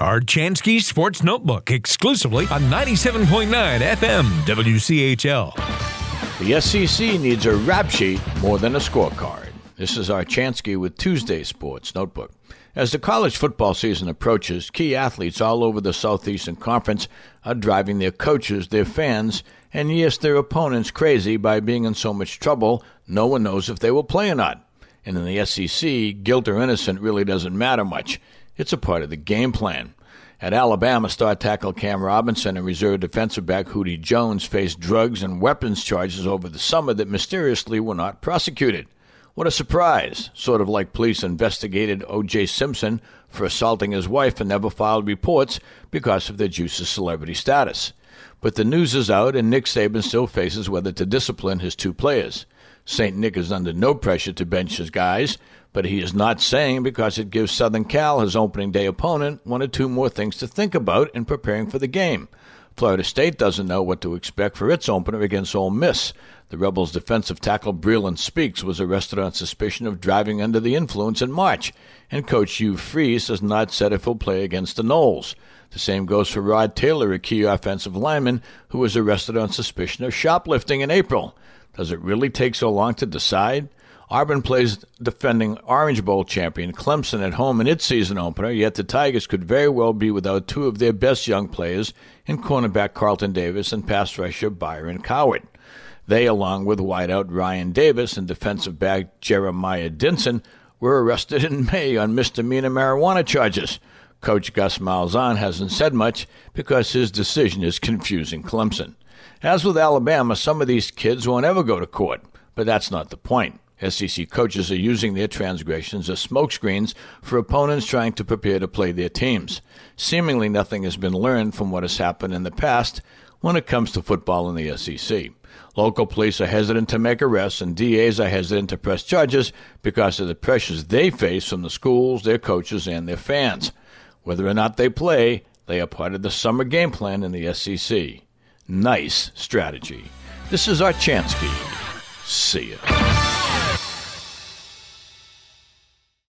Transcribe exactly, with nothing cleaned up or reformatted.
Archansky Sports Notebook, exclusively on ninety-seven point nine F M W C H L. The S E C needs a rap sheet more than a scorecard. This is Archansky with Tuesday Sports Notebook. As the college football season approaches, key athletes all over the Southeastern Conference are driving their coaches, their fans, and yes, their opponents crazy by being in so much trouble no one knows if they will play or not. And in the S E C, guilt or innocent really doesn't matter much. It's a part of the game plan. At Alabama, star tackle Cam Robinson and reserve defensive back Hootie Jones faced drugs and weapons charges over the summer that mysteriously were not prosecuted. What a surprise! Sort of like police investigated O J Simpson for assaulting his wife and never filed reports because of their juice's celebrity status. But the news is out, and Nick Saban still faces whether to discipline his two players. Saint Nick is under no pressure to bench his guys, but he is not saying because it gives Southern Cal, his opening day opponent, one or two more things to think about in preparing for the game. Florida State doesn't know what to expect for its opener against Ole Miss. The Rebels' defensive tackle Breland Speaks was arrested on suspicion of driving under the influence in March, and coach Hugh Freeze has not said if he'll play against the Noles. The same goes for Rod Taylor, a key offensive lineman, who was arrested on suspicion of shoplifting in April. Does it really take so long to decide? Auburn plays defending Orange Bowl champion Clemson at home in its season opener, yet the Tigers could very well be without two of their best young players in cornerback Carlton Davis and pass rusher Byron Cowart. They, along with wideout Ryan Davis and defensive back Jeremiah Dinson, were arrested in May on misdemeanor marijuana charges. Coach Gus Malzahn hasn't said much because his decision is confusing Clemson. As with Alabama, some of these kids won't ever go to court, but that's not the point. S E C coaches are using their transgressions as smokescreens for opponents trying to prepare to play their teams. Seemingly nothing has been learned from what has happened in the past when it comes to football in the S E C. Local police are hesitant to make arrests, and D As are hesitant to press charges because of the pressures they face from the schools, their coaches, and their fans. Whether or not they play, they are part of the summer game plan in the S E C. Nice strategy. This is Archansky. See ya.